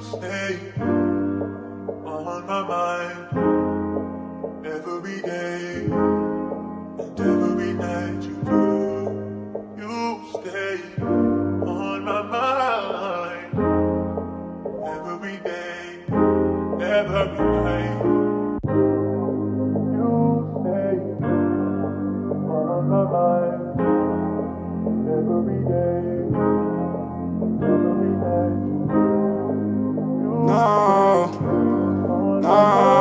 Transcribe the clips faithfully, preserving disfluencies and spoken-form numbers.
stay on my mind every day and every night you do. You stay on my mind every day, every night. You stay on my mind every day, every night. No, no,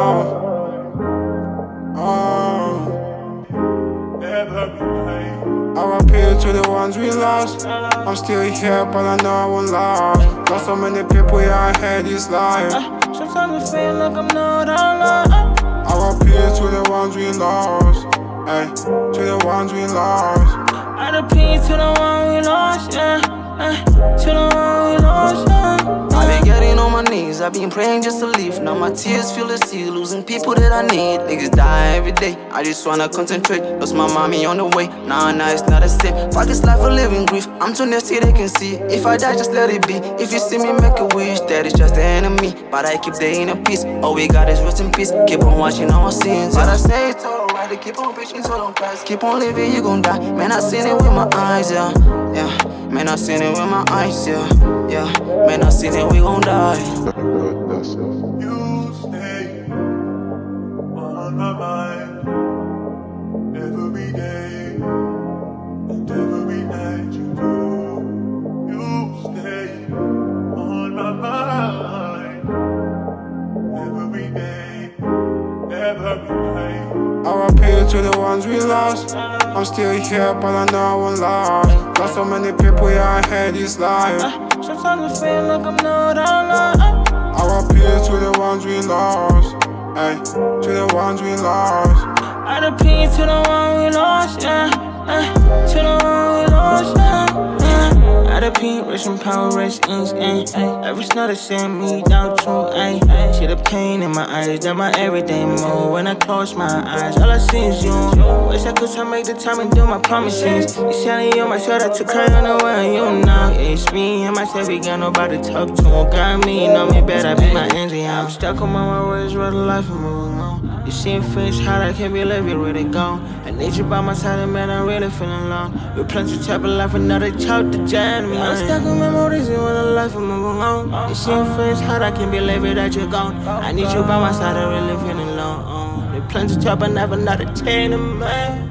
oh. I appeal to the ones we lost. I'm still here, but I know I won't last. Lost so many people, yeah, I hate this life. Sometimes I feel like I'm not alone. I appeal to the ones we lost. Hey, to the ones we lost. I appeal to the one we lost, yeah. Uh, to the one we lost, yeah. I been getting on my knees, I been praying just to leave. Now my tears feel the sea, losing people that I need. Niggas die every day, I just wanna concentrate. Lost my mommy on the way, nah, nah, it's not the same. Fuck this life a living grief, I'm too nasty they can see. If I die, just let it be. If you see me make a wish, that is just the enemy. But I keep the inner peace, all we got is rest in peace. Keep on watching our sins, but I say it's alright to keep on preaching, so don't cry. Keep on living, you gon' die. Man, I seen it with my eyes, yeah, yeah. Man, I seen it with my eyes, yeah, yeah. Man, I seen it, we gon' die. You stay on my mind every day and every night you do. You stay on my mind every day, every night. I appeal to the ones we lost. I'm still here, but I know I won't last. Lost so many people, yeah, I hate this life. Sometimes I feel like I'm not alone. I appeal to the ones we lost. Hey, to the ones we lost. I appeal to the one we lost, yeah. Uh, to the one we lost, yeah. Uh, I appeal, rich and power, rich instinct. Everything's not the same, me down true, ayy. See the pain in my eyes, that my everyday move. When I close my eyes, all I see is you. Wish I could make the time and do my promises. You telling you my shoulder to cry on the way, you know. Yeah, it's me and myself, we got nobody to talk to. Got me, you know me better, be my engine. I'm stuck on my words, where the life I'm moving on. You see a face hard, I can't believe you're really gone. I need you by my side, and man, I'm really feeling alone. We plan to type of life, another child to gentleman. I'm stuck on memories, and when the life I'm moving on. You see a face hard, I can't believe it that you're gone. I need you by my side, I'm really feeling alone. We plan to type of life, another gentleman.